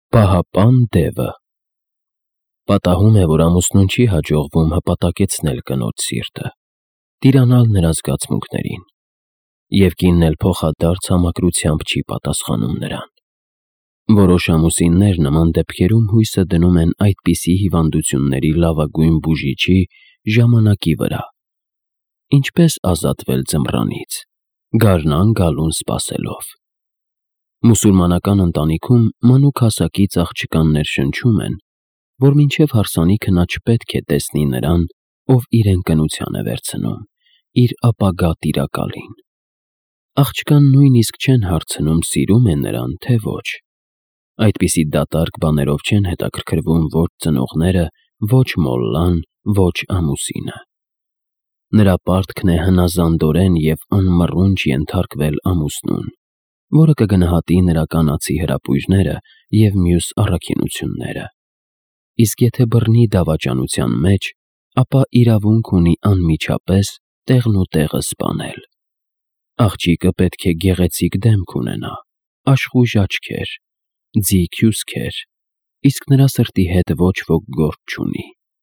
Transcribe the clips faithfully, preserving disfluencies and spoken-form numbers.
Պահապան դևը պատահում է, որ ամուսնուն չի հաջողվում հպատակեցնել կնոջ սիրտը, տիրանալ նրա զգացմունքներին, և կինն էլ փոխադարձ համակրությամբ չի պատասխանում նրան։ Որոշ ամուսիններ նման դեպքերում հույսը դնում են այդպիսի հիվանդությունների լավագույն բուժիչի ժամանակի վրա։ Ինչպես ազատվել ձմռանից՝ գարնան գալուն սպասելով։ Մուսուլմանական ընտանիքում մանուկ հասակից աղջկաններ շնչում են, որ մինչև հարսանիքը նա չպետք է տեսնի նրան, ով իրեն կնության է վերցնում, իր ապագա տիրակալին։ Աղջկան նույնիսկ չեն հարցնում՝ սիրում է նրան, թե ոչ։ Այդպիսի դատարկ բաներով չեն հետաքրքրվում ոչ ծնողները, ոչ մոլլան, ոչ ամուսինը։ Նրա պարտքն է հնազանդորեն և անմռունչ ենթարկվել ամուսնուն, որը կգնահատի նրա կանացի հրապույրները և մյուս առաքինությունները։ Իսկ եթե բռնի դավաճանության մեջ, ապա իրավունք ունի անմիջապես տեղնուտեղը սպանել։ Աղջիկը պետք է գեղեցիկ դեմք ունենա, աշխույժ աչքեր, ձիգ հյուսքեր, իսկ նրա սրտի հետ ոչ ոք գործ չունի։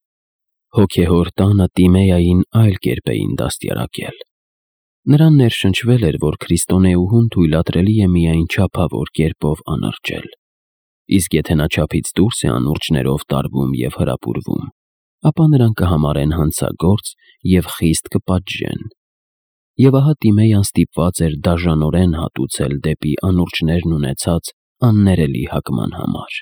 Հոգեհոր տանը Տիմեային այլ կերպ էին դաստիարակել։ Նրան ներշնչվել էր, որ քրիստոնեուհուն թույլատրելի է միայն չափավոր կերպով անարճել, իսկ եթե նա չափից դուրս է անուրջներով տարվում և հրապուրվում, ապա նրան կհամարեն հանցագործ և խիստ կպատժեն։ Եվ ահա Տիմեյան ստիպված էր դաժանորեն հատուցել դեպի անուրջներն ունեցած աններելի հակման համար։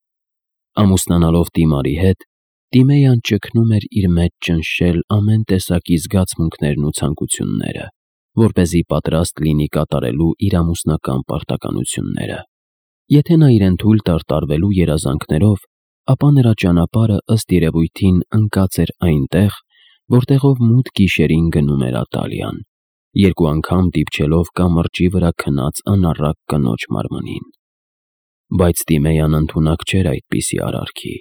Ամուսնանալով Տիմարի հետ, Տիմեյան ճգնում էր իր մեջ ճնշել ամեն տեսակի զգացմունքներն ու ցանկությունները, որպեսզի պատրաստ լինի կատարելու իր ամուսնական պարտականությունները։ Եթե նա իրեն թույլ տար տարվելու երազանքներով, ապա նրա ճանապարհը ըստ երևույթին ընկած էր այնտեղ, որտեղով մութ գիշերին գնում էր Ատալիան, երկու անգամ դիպչելով կամրջի վրա քնած անառակ կնոջ մարմնին։ Բայց Տիմեյան ընդունակ չէր այդպիսի արարքի,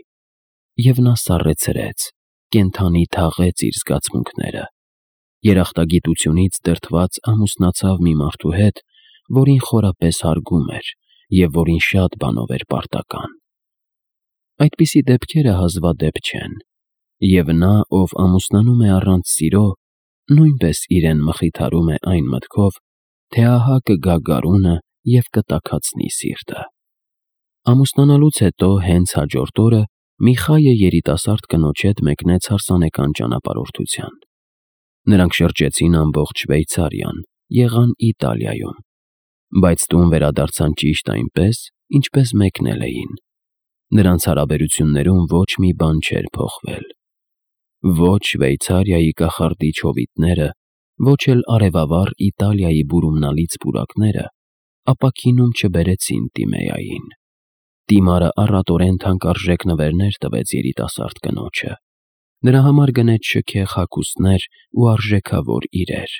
և նա սառեցրեց, կենդանի թաղեց իր զգացմունքները։ Երախտագիտությունից դրդված ամուսնացավ մի մարդու հետ, որին խորապես հարգում էր և որին շատ բանով էր պարտական։ Այդպիսի դեպքերը հազվադեպ չեն, և նա, ով ամուսնանում է առանց սիրո, նույնպես իրեն մխիթարում է այն մտքով, թե ահա կգա գարունը և կտաքացնի սիրտը։ Ամուսնանալուց հետո հենց հաջորդ օրը Միխայը երիտասարդ կնոջ հետ մեկնեց հարսանեկան ճանապարհորդության։ Նրանք շրջեցին ամբողջ Շվեյցարիան, եղան Իտալիայում, բայց տուն վերադարձան ճիշտ այնպես, ինչպես մեկնել էին։ Նրանց հարաբերություններում ոչ մի բան չէր փոխվել։ Ոչ Շվեյցարիայի կախարդիչ հովիտները, ոչ էլ արևավառ Իտալիայի բուրումնալից պուրակները ապաքինում չբերեցին Տիմեային։ Տիմարը առատորեն թանկարժեք նվերներ տվեց երիտասարդ կնոջը։ Նրա համար գնեց շքեղ հագուստներ ու արժեքավոր իրեր։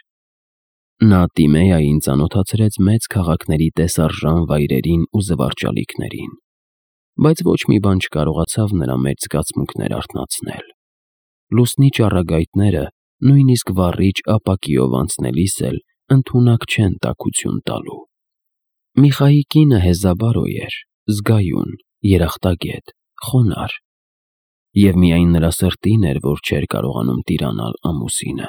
Նա Տիմեային ծանոթացրեց մեծ քաղաքների տեսարժան վայրերին ու զվարճալիքներին, բայց ոչ մի բան չկարողացավ նրա մեջ զգացմունքներ արթնացնել։ Լուսնի ճառագայթները նույնիսկ վառիչ ապակիով անցնելիս էլ ընդունակ չեն տաքություն տալու։ Միխայի կինը հեզաբարո էր, զգայուն, երախտագետ, խոնարհ, և միայն նրա սրտին էր, որ չէր կարողանում տիրանալ ամուսինը։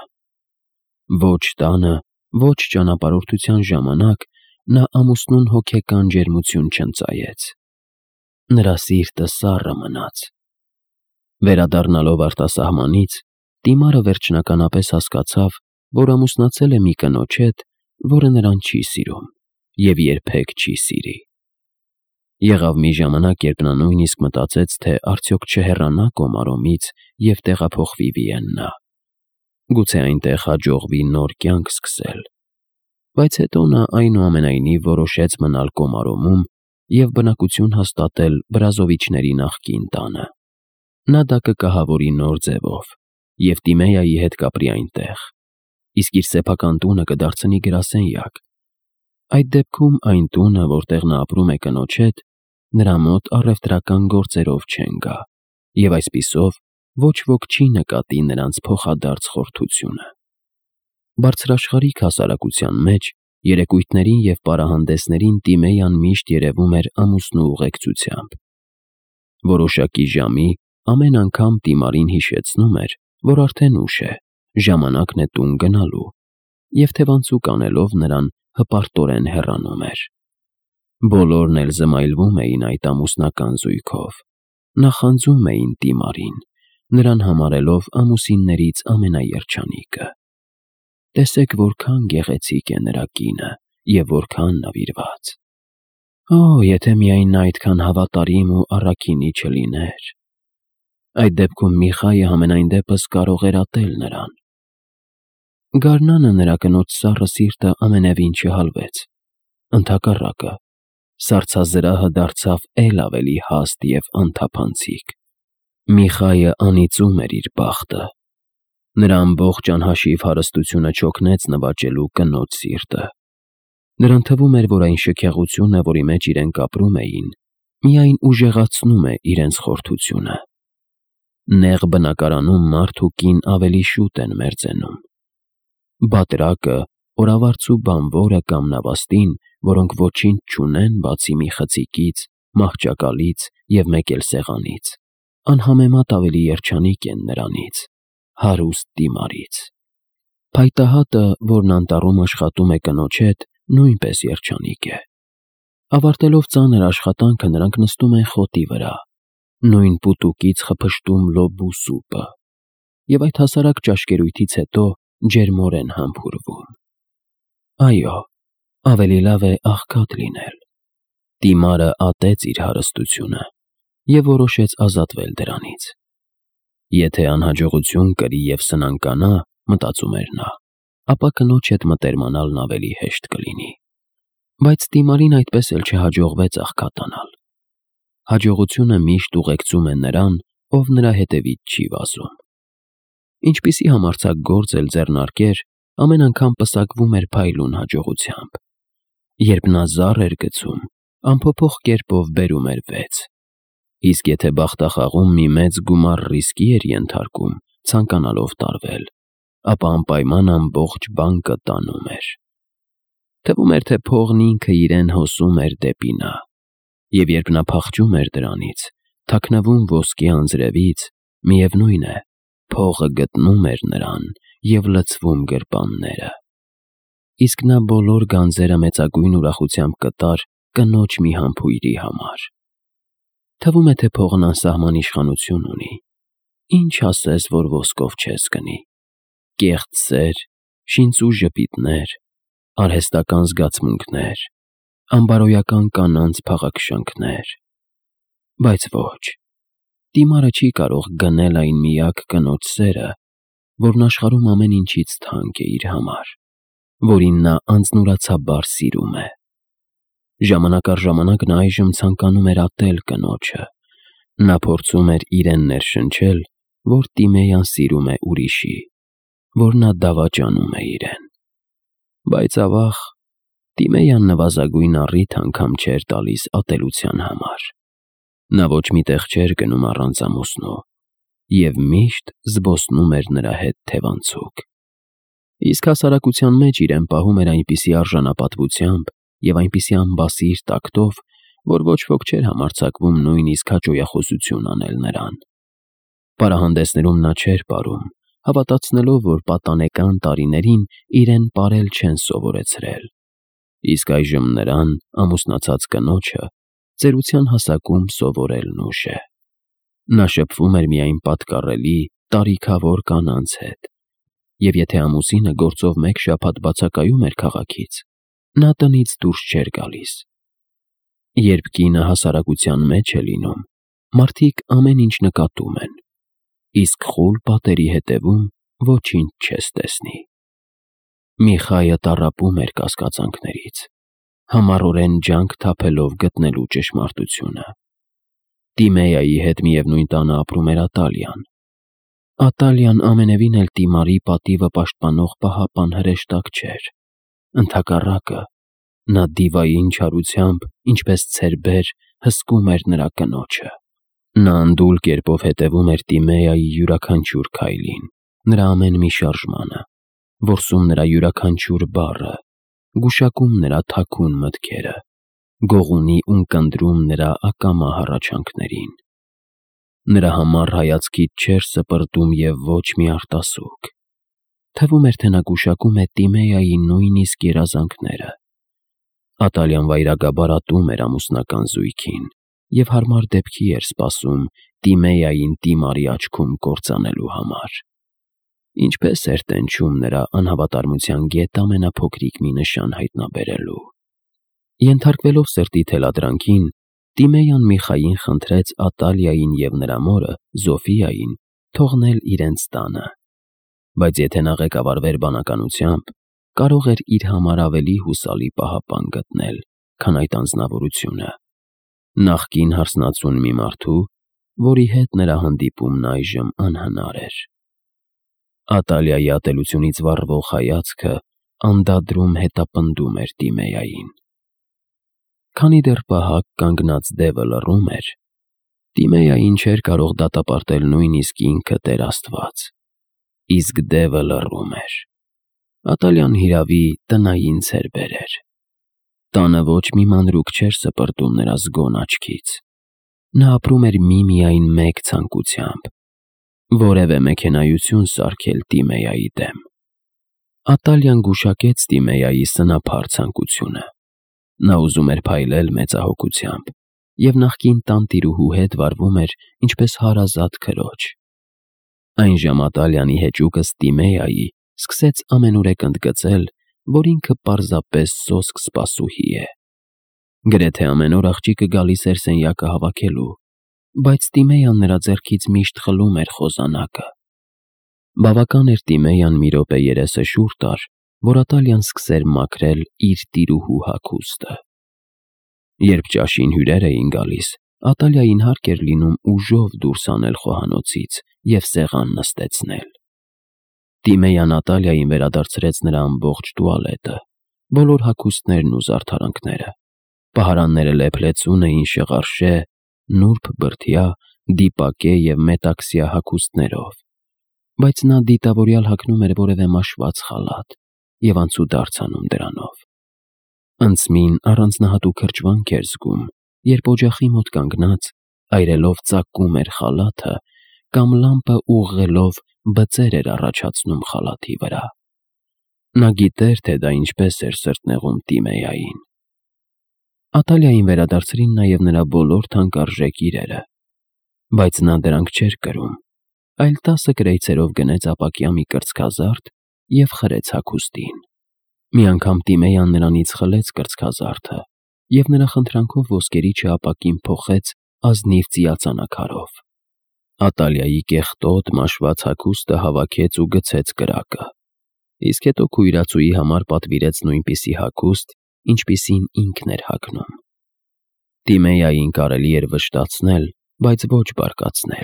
Ոչ տանը, ոչ ճանապարհորդության ժամանակ նա ամուսնուն հոգեկան ջերմություն չընծայեց։ Նրա սիրտը սառը մնաց։ Վերադառնալով արտասահմանից, Տիմարը վերջնականապես հասկացավ, որ ամուսնացել է մի կնոջ հետ, որը նրան չի սիրում և երբեք չի սիրի։ Եղավ մի ժամանակ, երբ նա նույնիսկ մտածեց, թե արդյոք չհեռանա Կոմարոմից և տեղափոխվի Վիեննա։ Գուցե այնտեղ հաջողվի նոր կյանք սկսել։ Բայց հետո նա այնուամենայնիվ որոշեց մնալ Կոմարոմում և բնակություն հաստատել Բրազովիչների նախկին տանը։ Նա դա կկահավորի նոր ձևով և Տիմեայի հետ կապրի այնտեղ, իսկ իր սեփական տունը կդարձնի գրասենյակ։ Այդ դեպքում այն տունը, որտեղ նա ապրում է կնոջ հետ, նրա մոտ առևտրական գործերով չեն գա, և այսպիսով ոչ ոք չի նկատի նրանց փոխադարձ խորթությունը։ Բարձրաշխարհիկ հասարակության մեջ երեկույթներին և պարահանդեսներին Տիմեյան միշտ երևում էր ամուսնու ուղեկցությամբ, Որոշակի ժամի ամեն անգամ Տիմարին հիշեցնում էր, որ արդեն ուշ է, ժամանակն է տուն գնալու, և թևանցուկ անելով նրան հպարտորեն հեռանում էր։ Բոլորն էլ զմայլվում էին այդ ամուսնական զույգով, նախանձում էին Տիմարին, նրան համարելով ամուսիններից ամենաերջանիկը։ Տեսեք, որքան գեղեցիկ է նրա կինը և որքան նվիրված։ Օ, եթե միայն նա այդքան հավատարիմ ու առաքինի չլիներ։ Այդ դեպքում Միխայը համենայն դեպս կարող էր ատել նրան։ Գարնանը նրա կնոջ սառը սիրտը ամենևին չհալվեց, ընդհակառակը, սառցազրահը դարձավ էլ ավելի հաստ և անթափանցիկ։ Միխայը անիծում էր իր բախտը։ Նրա ամբողջ անհաշիվ հարստությունը չօգնեց նվաճելու կնոջ սիրտը։ Նրան թվում էր, որ այն շքեղությունը, որի մեջ իրենք ապրում էին, միայն ուժեղացնում է իրենց խորթությունը։ Նեղ բնակարանում մարդ ու կին ավելի շուտ են մերձենում։ Բատրակը, օրավարձու բանվորը կամ նավաստին, որոնք ոչինչ չունեն բացի մի խցիկից, մահճակալից և մեկ էլ սեղանից, անհամեմատ ավելի երջանիկ են նրանից, հարուստ Տիմարից։ Փայտահատը, որն անտառում աշխատում է կնոջ հետ, նույնպես երջանիկ է։ Ավարտելով ծանր աշխատանքը նրանք նստում են խոտի վրա, նույն պուտուկից խփշտում լոբու սուպը և այդ հասարակ ճաշկերույթից հետո ջերմորեն համբուրվում։ Այո, ավելի լավ է աղքատ լինել։ Տիմարը ատեց իր հարստությունը և որոշեց ազատվել դրանից։ Եթե անհաջողություն կրի և սնանկանա, մտածում էր նա, ապա կնոջ հետ մտերմանալն ավելի հեշտ կլինի։ Բայց Տիմարին այդպես էլ չհաջողվեց աղքատանալ։ Հաջողությունը միշտ ուղեկցում է նրան, ով նրա հետևից չի վազում։ Ինչպիսի համարձակ գործ էլ ձեռնարկեր, ամեն անգամ պսակվում էր փայլուն հաջողությամբ։ Երբ նա զառ էր գցում, անփոփոխ կերպով բերում էր վեց։ Իսկ եթե բախտախաղում մի մեծ գումար ռիսկի էր ենթարկում, ցանկանալով տարվել, ապա անպայման ամբողջ բանկը տանում էր։ Թվում էր, թե փողն ինքը իրեն հոսում էր դեպի նա, և երբ նա փախչում էր դրանից, թաքնվում ոսկե անձրևից, միևնույն է, փողը գտնում էր նրան և լցվում գրպանները։ Իսկ նա բոլոր գանձերը մեծագույն ուրախությամբ կտար կնոջ մի համբույրի համար։ Թվում է, թե փողն անսահման իշխանություն ունի։ Ինչ ասես, որ ոսկով չես գնի։ Կեղծ սեր, շինծու ժպիտներ, արհեստական զգացմունքներ, անբարոյական կանանց փաղաքշանքներ։ Բայց ոչ, Տիմարը չի կարող գնել այն միակ կնոջ սերը, որն աշխարհում ամեն ինչից թանկ է իր համար, որին նա անձնուրացաբար սիրում է։ Ժամանակ առ ժամանակ նա այժմ ցանկանում էր ատել կնոջը։ Նա փորձում էր իրեն ներշնչել, որ Տիմեյան սիրում է ուրիշի, որ նա դավաճանում է իրեն։ Բայց ավաղ, Տիմեյան նվազագույն առիթ անգամ չէր տալիս ատելության համար։ Նա ոչ մի տեղ չէր գնում առանց ամուսնու և միշտ զբոսնում էր նրա հետ թևանցուկ։ Իսկ հասարակության մեջ իրեն պահում էր այնպիսի արժանապատվությամբ և այնպիսի անբասիր տակտով, որ ոչ ոք չէր համարձակվում նույնիսկ հաճոյախոսություն անել նրան։ Պարահանդեսներում նա չէր պարում, հավատացնելով, որ պատանեկան տարիներին իրեն պարել չեն սովորեցրել։ Իսկ այժմ նրան, ամուսնացած կնոջը, ծերության հասակում սովորելն ուշ է։ Նա շփվում էր միայն պատկառելի, տարիքավոր կանանց հետ, և եթե ամուսինը գործով մեկ շաբաթ բացակայում էր քաղաքից, նա տնից դուրս չէր գալիս։ Երբ կինը հասարակության մեջ է լինում, մարդիկ ամեն ինչ նկատում են, իսկ խուլ պատերի հետևում ոչինչ չես տեսնի։ Միխայը տառապում էր կասկածանքներից, համառորեն ջանք թափելով գտնելու ճշմարտությունը։ Տիմեյայի հետ միևնույն տանը ապրում էր Ատալիան։ Ատալիան ամենևին էլ Տիմարի պատիվը պաշտպանող պահապան հրեշտակ չէր։ Ընդհակառակը, նա դիվային չարությամբ, ինչպես ցերբեր, հսկում էր նրա կնոջը։ Նա անդուլ կերպով հետևում էր Տիմեյայի յուրաքանչյուր քայլին, նրա ամեն մի շարժմանը, որսում նրա յուրաքանչյուր բառը, գուշակում նրա թաքուն մտքերը, գողունի ունկնդրում նրա ակամա հառաչանքներին։ Նրա համար հայացքից չէր սպրտում և ոչ մի արտասուք։ Թվում էր, թե նա գուշակում է Տիմեայի նույնիսկ երազանքները։ Ատալյան վայրագաբար ատում էր ամուսնական զույգին և հարմար դեպքի էր սպասում Տիմեային Տիմարի աչքում կործանելու համար։ Ինչպես էր տենչում նրա անհավատարմության գետ ամենափոքրիկ մի նշան հայտնաբերելու։ Ենթարկվելով սրտի թելադրանքին, Տիմեյան Միխային խնդրեց Ատալիային և նրա մորը՝ Զոֆիային, թողնել իրենց տանը։ Բայց եթե նա ղեկավարվեր բանականությամբ, կարող էր իր համար ավելի հուսալի պահապան գտնել, քան այդ անձնավորությունը՝ նախկին հարսնացուն մի մարդու, որի հետ նրա հանդիպումն այժմ անհնար էր։ Ատալիայի ատելությունից վառվող հայացքը անդադրում հետապնդում էր Տիմեային։ Քանի դեռ պահակ կանգնած դևը լռում էր, Տիմեային չէր կարող դատապարտել նույնիսկ ինքը Տեր Աստված։ Իսկ դևը լռում էր։ Ատալյան հիրավի տնային ցեր բերեր։ Տանը ոչ մի մանրուք չէր սպրտում նրա զգոն աչքից։ Նա ապրում էր միմիայն մեկ ցանկությամբ՝ որևէ մեքենայություն սարքել Տիմեայի դեմ։ Ատալյան գուշակեց Տիմեայի սնափառ ցանկությունը։ Նա ուզում էր փայլել մեծահոգությամբ և նախկին տանտիրուհու հետ վարվում էր ինչպես հարազատ քրոջ։ Այնժամ Ատալյանի հեճուկս Տիմեայի սկսեց ամենուրեք ընդգծել, որ ինքը պարզապես սոսկ սպասուհի է։ Գրեթե ամեն օր աղջիկը գալիս էր սենյակը հավաքելու, բայց Տիմեյան նրա ձեռքից միշտ խլում էր խոզանակը։ Բավական էր Տիմեյան մի րոպե երեսը շուռ տար, որ Ատալյան սկսեր մաքրել իր տիրուհու հագուստը։ Երբ ճաշին հյուրեր էին գալիս, Ատալիային հարկ էր լինում ուժով դուրս հանել խոհանոցից և սեղան նստեցնել։ Տիմեյան Ատալիային վերադարձրեց նրա ամբողջ տուալետը, բոլոր հագուստներն ու զարդարանքները։ Պահարանները լեփ-լեցուն էին շղարշե, նուրբ բրդյա, դիպակե և մետաքսյա հագուստներով, բայց նա դիտավորյալ հագնում էր որևէ մաշված խալաթ և անցուդարձ անում դրանով։ Անցմին առանձնահատուկ հրճվանք էր զգում, երբ օջախի մոտ կանգնած, այրելով ծակում էր խալաթը կամ լամպը ուղղելով բծեր էր առաջացնում խալաթի վրա։ Նա գիտեր, թե դա ինչպես էր սրտնեղում Տիմեային։ Ատալիային վերադարձրին նաև նրա բոլոր թանկարժեք իրերը, բայց նա դրանք չէր կրում, այլ տասը կրայցերով գնեց ապակյա մի կրծքազարդ և խրեց հագուստին։ Մի անգամ Տիմեյան նրանից խլեց կրծքազարդը և նրա խնդրանքով ոսկերիչը ապակին փոխեց ազնիվ ծիածանաքարով։ Ատալիայի կեղտոտ մաշված հագուստը հավաքեց ու գցեց կրակը, իսկ հետո քույրացուի համար պատվիրեց նույնպիսի հագուստ, ինչպիսին ինքն էր հագնում։ Տիմեային կարելի էր վշտացնել, բայց ոչ բարկացնել։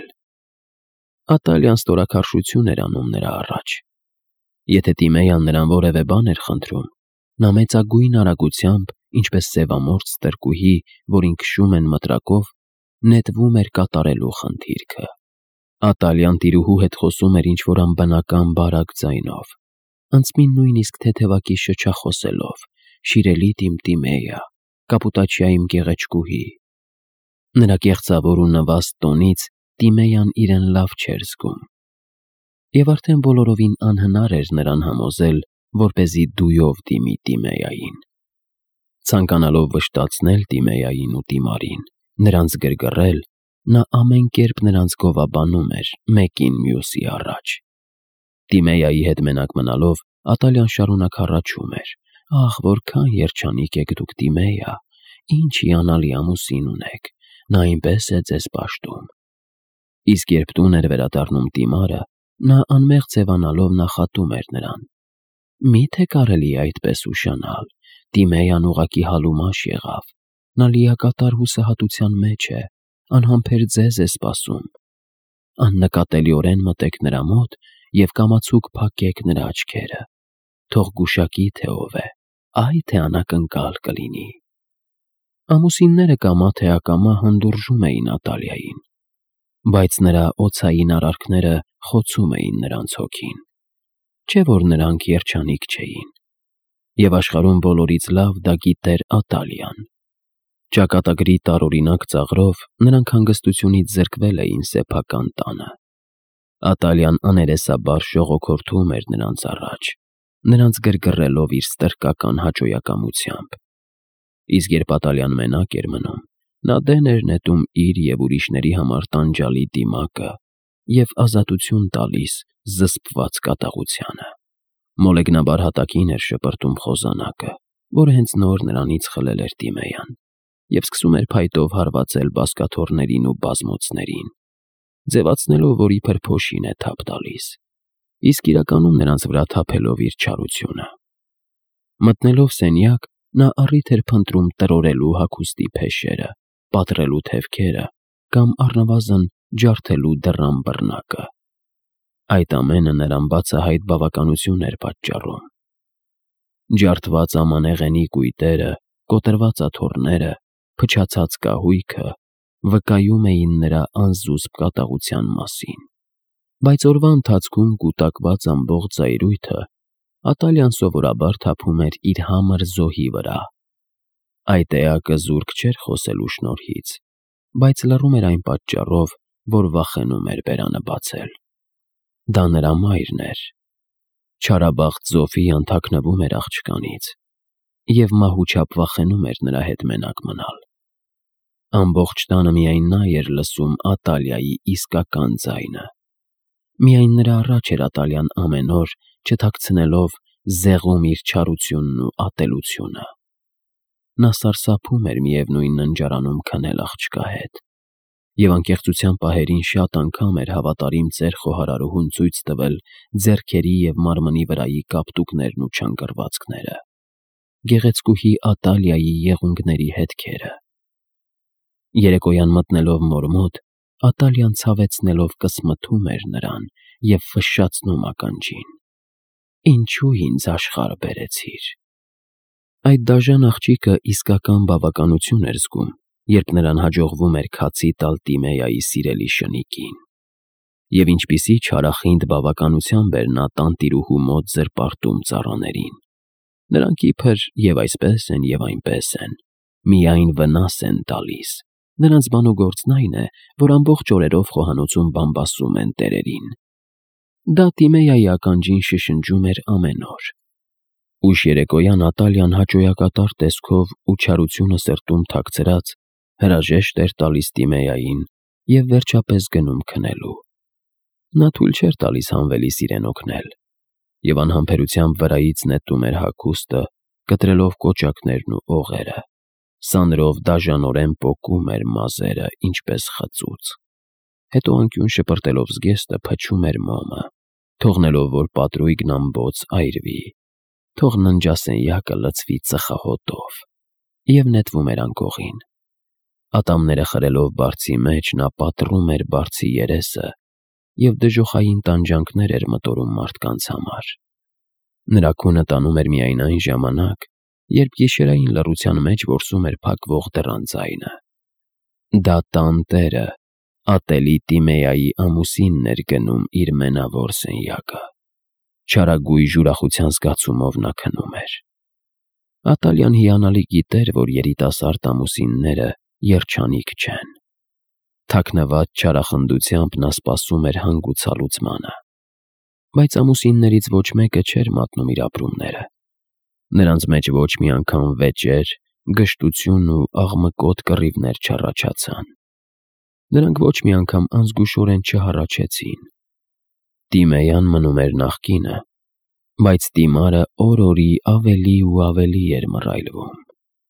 Ատալյան ստորաքարշություն էր անում նրա առաջ։ Եթե Տիմեյան նրան որևէ բան էր խնդրում, նա մեծագույն արագությամբ, ինչպես սևամորթ ստրկուհի, որին քշում են մտրակով, նետվում էր կատարելու խնդիրքը։ Ատալյան տիրուհու հետ խոսում էր ինչ-որ անբնական բարակ ձայնով, անցմին նույնիսկ թեթևակի շչախոսելով. «Շիրելի Տիմ Տիմեյա, կապուտաչիա իմ գեղեցկուհի»։ Նրա կեղծավոր ու նվաստ տոնից Տիմեյան իրեն լավ չէր զգում։ Եվ արդեն բոլորովին անհնար էր նրան համոզել, որպեսզի դույով դիմի Տիմեային։ Ցանկանալով վշտացնել Տիմեային ու Տիմարին, նրանց գրգռել, նա ամեն կերպ նրանց գովաբանում էր մեկին մյուսի առաջ։ Տիմեայի հետ մենակ մնալով Ատալյան շարունակ հառաչում էր. «Ահ, որքան երջանիկ եք դուք, Տիմեյա, ինչ հիանալի ամուսին ունեք, նա այնպես է ձեզ պաշտում»։ Իսկ երբ տուն էր վերադառնում Տիմարը, նա անմեղ ձևանալով նախատում էր նրան. «Մի՞թե կարելի է այդպես ուշանալ, Տիմեյան ուղղակի հալումաշ եղավ, նա լիակատար հուսահատության մեջ է, անհամբեր ձեզ է սպասում։ Աննկատելիորեն մտեք նրա մոտ և կամացուկ փակեք նրա աչքերը, թող գուշակի, թե ով է, այ թե անակնկալ կլինի»։ Ամուսինները կամա թե ակամա հանդուրժում էին Ատալիային, բայց նրա օձային արարքները խոցում էին նրանց հոգին։ Չէ՞ որ նրանք երջանիկ չէին։ Եվ աշխարհում բոլորից լավ դա գիտեր Ատալյան։ Ճակատագրի տարօրինակ ծաղրով նրանք հանգստությունից զրկվել էին սեփական տանը։ Ատալյան աներեսաբար ժողոքորթում էր նրանց առաջ, նրանց գրգռելով իր ստրկական հաճոյակամությամբ։ Իսկ երբ Ատալյան մենակ էր մնում, նա դեն էր նետում իր և ուրիշների համար տանջալի դիմակը և ազատություն տալիս զսպված կատաղությանը։ Մոլեգնաբար հատակին էր շպրտում խոզանակը, որը հենց նոր նրանից խլել էր Տիմեյան, և սկսում էր փայտով հարվածել բազկաթոռներին ու բազմոցներին, ձևացնելով, որ իբր փոշին է թափ տալիս, իսկ իրականում նրանց վրա թափելով իր չարությունը։ Մտնելով սենյակ, նա առիթ էր փնտրում տրորելու հագուստի փեշերը, պատռելու թևքերը կամ առնվազն ջարդելու դռան բռնակը։ Այդ ամենը նրան բացահայտ բավականություն էր պատճառում։ Ջարդված ամանեղենի կույտերը, կոտրված աթոռները, փչացած կահույքը վկայում էին նրա անզուսպ կատաղության մասին, բայց օրվա ընթացքում կուտակված ամբողջ զայրույթը Ատալյան սովորաբար թափում էր իր համր զոհի վրա։ Այդ էակը զուրկ չէր խոսելու շնորհից, բայց լռում էր այն պատճառով, որ վախենում էր բերանը բացել։ Դա նրա մայրն էր։ Չարաբախտ Զոֆիան թաքնվում էր աղջկանից և մահուչապ վախենում էր նրա հետ մենակ մնալ։ Ամբողջ տանը միայն նա էր լսում Ատալյայի իսկական ձայնը։ Միայն նրա առաջ էր Ատալյան ամեն օր, չթաքցնելով, զեղում իր չարությունն ու ատելությունը։ Նա սարսափում էր միևնույն ննջարանում քնել աղջկա հետ, և անկեղծության պահերին շատ անգամ էր հավատարիմ ծեր խոհարարուհուն ցույց տվել ձեռքերի և մարմնի վրայի կապտուկներն ու չանգռվածքները, գեղեցկուհի Ատալյայի եղունգների հետքերը։ Երեկոյան մտնելով մոր մոտ, Ատալյան ցավեցնելով կսմթում էր նրան և ֆշշացնում ականջին. «Ինչու ինձ աշխարհ բերեցիր»։ Այդ դաժան աղջիկը իսկական բավականություն էր զգում, երբ նրան հաջողվում էր քացի տալ Տիմեյայի սիրելի շնիկին։ Եվ ինչպիսի չարախինդ բավականությամբ էր նա տանտիրուհու մոտ զրպարտում ծառաներին։ Նրանք իբր և այսպես են, և այնպես են, միայն վնաս են տալիս, նրանց բան ու գործն այն է, որ ամբողջ օրերով խոհանոցում բամբասում են տերերին։ Դա Տիմեյայի ականջին շշնջում էր ամեն օր։ Ուշ երեկոյան Ատալյան հաճոյակատար տեսքով ու չարությունը սրտում թաքցրած հրաժեշտ էր տալիս Տիմեյային և վերջապես գնում քնելու։ Նա թույլ չէր տալիս հանվելիս իրեն օգնել և անհամբերությամբ վրայից նետում էր հագուստը, կտրելով կոճակներն ու օղերը, սանրով դաժանորեն պոկում էր մազերը, ինչպես խծուց։ Հետո անկյուն շպրտելով զգեստը փչում էր մոմը, թողնելով, որ պատրույգն ամբոց այրվի, թող ննջասենյակը լցվի ծխախոտով, և նետվում էր անկողին։ Ատամները խրելով բարձի մեջ, նա պատռում էր բարձի երեսը և դժոխային տանջանքներ էր մտորում մարդկանց համար։ Նրա քունը տանում էր միայն այն ժամանակ, երբ գիշերային լռության մեջ որսում էր փակվող դռան ձայնը։ Դա տանտերը, ատելի Տիմեյայի ամուսինն էր գնում իր մենավոր սենյակը։ Չարագույժ ուրախության զգացումով նա քնում էր։ Ատալյան հիանալի գիտեր, որ երիտասարդ ամուսինները երջանիկ չեն։ Թաքնված չարախնդությամբ նա սպասում էր հանգուցալուծմանը։ Բայց ամուսիններից ոչ մեկը չէր մատնում իր ապրումները։ Նրանց մեջ ոչ մի անգամ վեճեր, գժտություն ու աղմկոտ կռիվներ չառաջացան։ Նրանք ոչ մի անգամ անզգուշորեն չհառաչեցին։ Տիմեյան մնում էր նախկինը, բայց Տիմարը օր-օրի ավելի ու ավելի էր մռայլվում։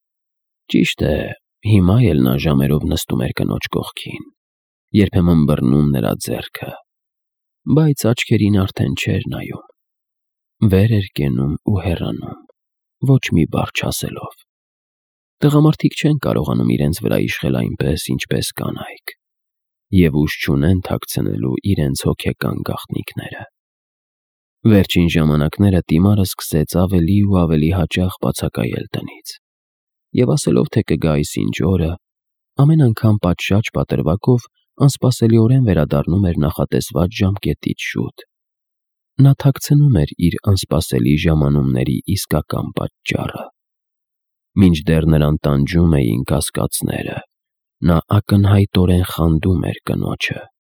Ճիշտ է, հիմա էլ նա ժամերով նստում էր կնոջ կողքին, երբեմն բռնում նրա ձեռքը, բայց աչքերին արդեն չէր նայում։ Վեր էր կենում ու հեռանում, ոչ մի բառ չասելով։ Տղամարդիկ չեն կարողանում իրենց վրա իշխել այնպես, ինչպես կանայք, և ուժ չունեն թաքցնելու իրենց հոգեկան գաղտնիքները։ Վերջին ժամանակները Տիմարը սկսեց ավելի ու ավելի հաճախ բացակայել տնից, և ասելով, թե կգա այսինչ օրը, ամեն անգամ պատշաճ պատրվակով անսպասելիորեն վերադառնում էր նախատեսված ժամկետից շուտ։ Նա թաքցնում էր իր անսպասելի ժամանումների իսկական պատճառը։ Մինչդեռ նրան տանջում էին կասկածները, նա ակնհայտորեն խանդում էր կնոջը։